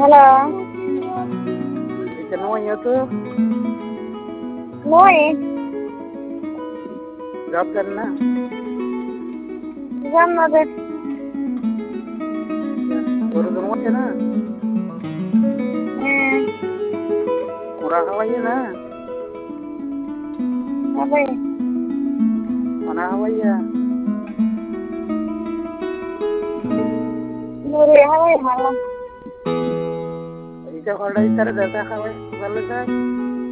Halo, Ikan namanya tuh Moi, jawab na. jam ada. Baru semua ya na. Murah hawanya na. Apa ya? Mana hawanya? Nuri apa ya malam? Ika kalau dari cara data hawanya, kalau